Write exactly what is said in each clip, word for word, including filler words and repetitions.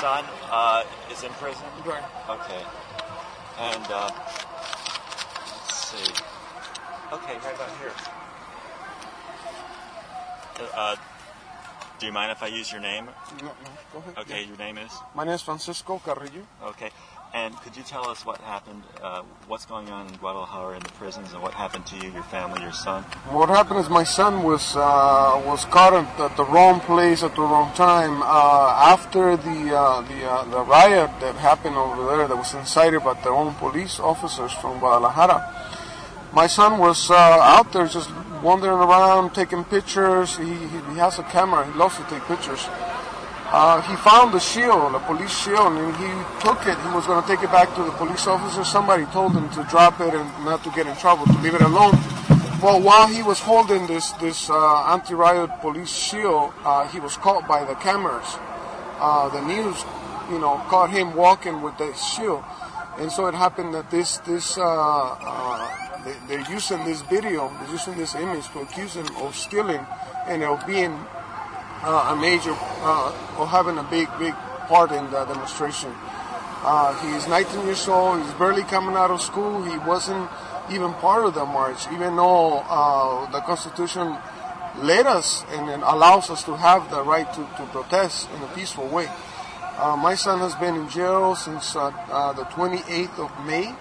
son uh, is in prison? Right. Okay. And, uh, let's see. Okay, right about here. Uh, do you mind if I use your name? No, no, go ahead. Okay, yeah. your name is? My name is Francisco Carrillo. Okay. And could you tell us what happened, uh, what's going on in Guadalajara in the prisons, and what happened to you, your family, your son? What happened is my son was uh, was caught at, at the wrong place at the wrong time. Uh, after the uh, the uh, the riot that happened over there, that was incited by their own police officers from Guadalajara, my son was uh, out there just wandering around, taking pictures. He, he, he has a camera. He loves to take pictures. Uh, he found the shield, the police shield, and he took it. He was going to take it back to the police officer. Somebody told him to drop it and not to get in trouble, to leave it alone. Well, while he was holding this this uh, anti-riot police shield, uh, he was caught by the cameras. Uh, the news, you know, caught him walking with the shield, and so it happened that this this uh, uh, they, they're using this video, they're using this image to accuse him of stealing and of being Uh, a major, uh, or having a big, big part in the demonstration. Uh, he's nineteen years old, he's barely coming out of school, he wasn't even part of the march, even though uh, the Constitution let us and, and allows us to have the right to, to protest in a peaceful way. Uh, my son has been in jail since uh, uh, the twenty-eighth of May.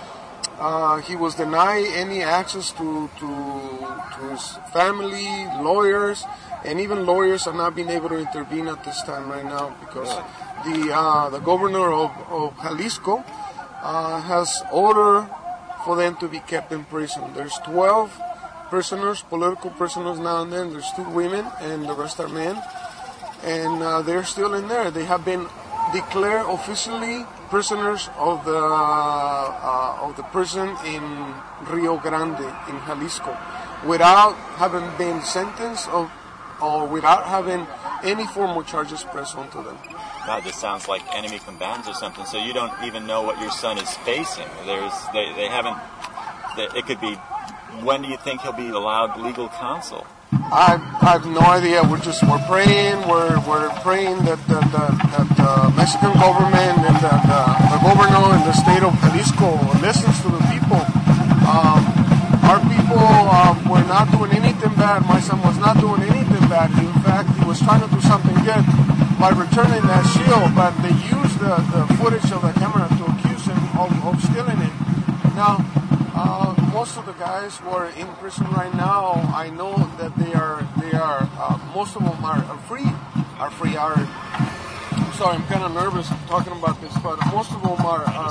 Uh, he was denied any access to, to, to his family, lawyers, and even lawyers are not being able to intervene at this time right now because the uh, the governor of, of Jalisco uh, has ordered for them to be kept in prison. There's twelve prisoners, political prisoners now and then. There's two women and the rest are men. And uh, they're still in there. They have been declared officially prisoners of the uh, of the prison in Rio Grande in Jalisco without having been sentenced of or without having any formal charges pressed onto them. God, this sounds like enemy combatants or something. So you don't even know what your son is facing. There's, they, they haven't. They, it could be. When do you think he'll be allowed legal counsel? I, I have no idea. We're just we're praying. We're we're praying that the, the, that the Mexican government and the, the, the governor in the state of Jalisco listens to the people. Um, our people uh, were not doing anything bad. My son was not doing anything bad. In fact, he was trying to do something good by returning that shield, but they used the, the footage of the camera to accuse him of, of stealing it. Now, uh, most of the guys who are in prison right now, I know that they are, they are, uh, most of them are, are free, are free, are, I'm sorry, I'm kind of nervous talking about this, but most of them are, are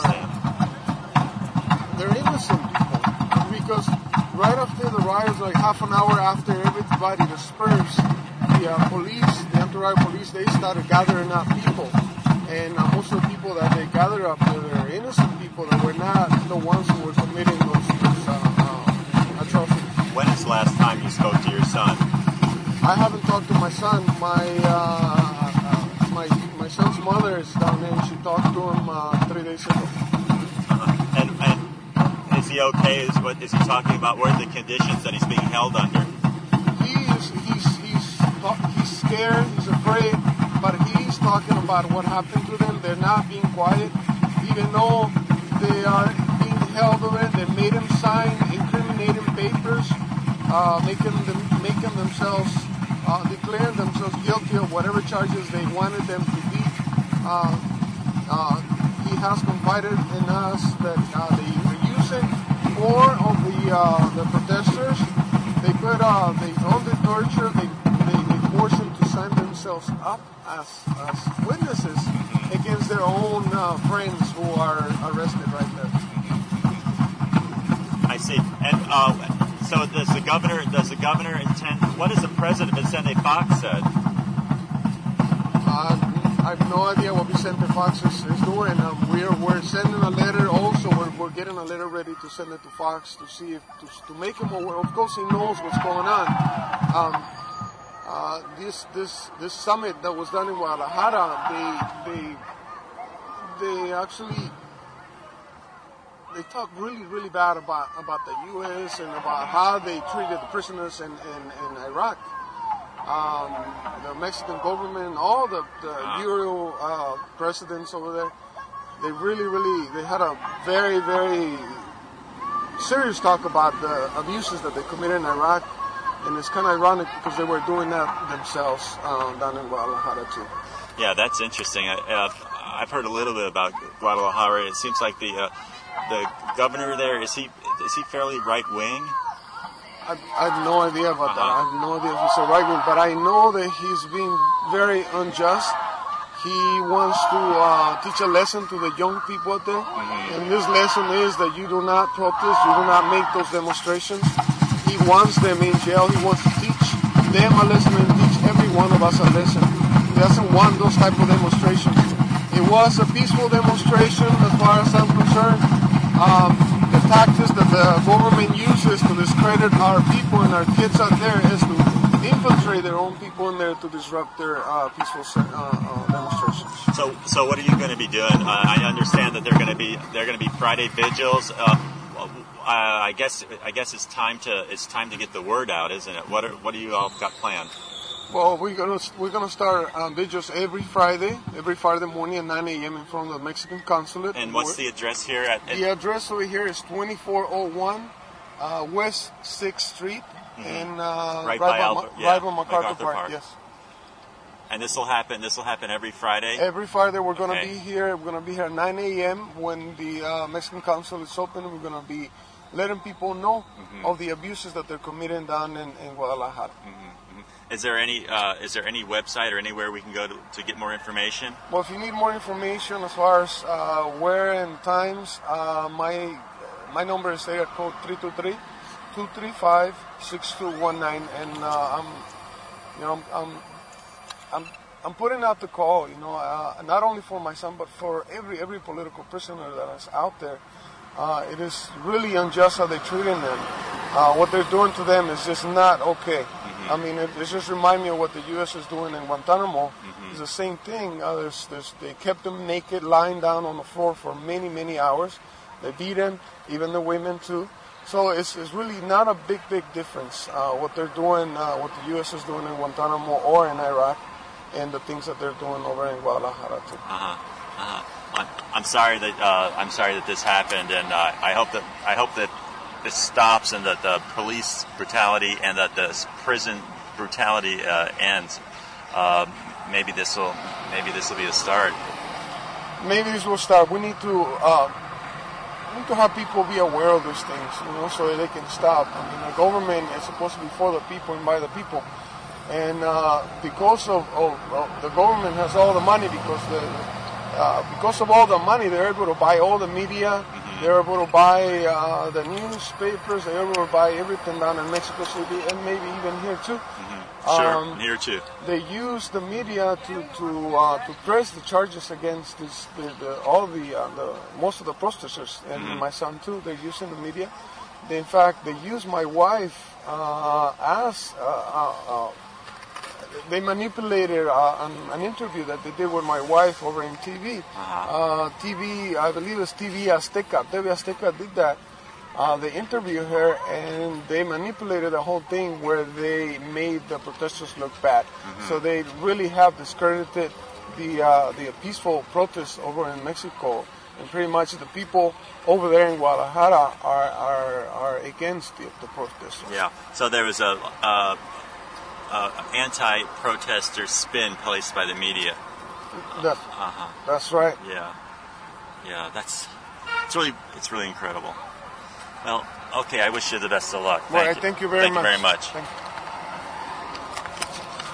they're innocent people, because right after the riots, like half an hour after everybody dispersed, the uh, police, the anti-riot police, they started gathering up people. And uh, most of the people that they gathered up were innocent people that were not the ones who were committing those, those uh, uh, atrocities. When is the last time you spoke to your son? I haven't talked to my son. My uh, uh, my my son's mother is down there, and she talked to him uh, three days ago. Uh-huh. And, and is he okay? Is what is he talking about? What are the conditions that he's being held under? He's he's he's he's scared. He's afraid. But he's talking about what happened to them. They're not being quiet, even though they are being held over it. They made him sign incriminating papers, uh, making them making themselves uh, declaring themselves guilty of whatever charges they wanted them to be. Uh, uh, he has confided in us that uh, they were using four of the uh, the protesters. They put uh, they under torture. They they, they forced them to sign themselves up as as witnesses against their own uh, friends who are arrested right there. I see. And uh, so does the governor? Does the governor intend? What has the president, Vicente Fox, said? Uh, I have no idea what Vicente Fox is, is doing. Um, we're we're sending a letter. Also, we're we're getting a letter ready to send it to Fox to see if to, to make him aware. Of course, he knows what's going on. Um, uh, this this this summit that was done in Guadalajara, they they they actually they talk really really bad about about the U S and about how they treated the prisoners in in, in Iraq. um, the Mexican government, all the, the Wow. Euro uh, presidents over there, they really, really, they had a very, very serious talk about the abuses that they committed in Iraq. And it's kind of ironic because they were doing that themselves um, down in Guadalajara too. Yeah, that's interesting. I, uh, I've heard a little bit about Guadalajara. It seems like the uh, the governor there, is he is he fairly right wing? I, I have no idea about Uh-huh. that. I have no idea if he's a right wing, but I know that he's being very unjust. He wants to uh, teach a lesson to the young people out there, Mm-hmm. and this lesson is that you do not protest, you do not make those demonstrations. He wants them in jail. He wants to teach them a lesson and teach every one of us a lesson. He doesn't want those type of demonstrations. It was a peaceful demonstration as far as I'm concerned. Um, the tactics that the government uses to discredit our people and our kids out there is to infiltrate their own people in there to disrupt their uh, peaceful uh, uh, demonstrations. So, so what are you going to be doing? Uh, I understand that they're going to be they're going to be Friday vigils. Uh, I guess I guess it's time to it's time to get the word out, isn't it? What are, what do you all got planned? Well, we're gonna we're gonna start um, vigils every Friday, every Friday morning at nine a.m. in front of the Mexican consulate. And what's the address here? At, at The address over here is twenty-four oh one uh, West sixth Street, Mhm. and uh, Right by by, Albert- Ma- yeah, right by MacArthur, MacArthur Park. Park. Yes. And this will happen. This will happen every Friday. Every Friday we're gonna Okay. be here. We're gonna be here at nine a.m. when the uh, Mexican consulate is open. We're gonna be letting people know Mhm. of the abuses that they're committing down in, in Guadalajara. Is there any uh, is there any website or anywhere we can go to, to get more information? Well, if you need more information as far as uh, where and times, uh, my my number is there at code three two three, two three five, six two one nine, and uh, I'm, you know, I'm, I'm, I'm putting out the call, you know, uh, not only for my son, but for every every political prisoner that is out there. Uh, it is really unjust how they're treating them. Uh, what they're doing to them is just not okay. Mm-hmm. I mean, it, it just reminds me of what the U S is doing in Guantanamo. Mm-hmm. It's the same thing. Uh, there's, there's, they kept them naked, lying down on the floor for many, many hours. They beat them, even the women too. So it's, it's really not a big, big difference uh, what they're doing, uh, what the U S is doing in Guantanamo or in Iraq, and the things that they're doing over in Guadalajara too. Uh-huh. Uh-huh. I'm, I'm sorry that uh, I'm sorry that this happened, and uh, I hope that I hope that this stops, and that the police brutality and that the prison brutality uh, ends. Uh, maybe this will maybe this will be the start. Maybe this will start. We need to uh, we need to have people be aware of these things, you know, so that they can stop. I mean, the government is supposed to be for the people and by the people, and uh, because of, of, of the government has all the money, because the uh, because of all the money, they're able to buy all the media. Mm-hmm. They're able to buy uh, the newspapers. They're able to buy everything down in Mexico City, and maybe even here too. Mm-hmm. Sure, Um, here too. They use the media to to uh, to press the charges against this, the, the, all the, uh, the most of the protesters, and Mhm. my son too. They're using the media. They, in fact, they use my wife uh, as uh, uh, uh, they manipulated uh, an, an interview that they did with my wife over in T V. Uh-huh. Uh, T V, I believe it's T V Azteca. T V Azteca did that. Uh, they interviewed her, and they manipulated the whole thing where they made the protesters look bad. Mm-hmm. So they really have discredited the uh, the peaceful protests over in Mexico, and pretty much the people over there in Guadalajara are are, are against the, the protesters. Yeah. So there was a uh, uh, anti-protester spin placed by the media. That, Uh-huh. that's right. Yeah. Yeah. That's it's really it's really incredible. Well, okay. I wish you the best of luck. Well, Thank I thank you very Thank much. you very much. Thank you.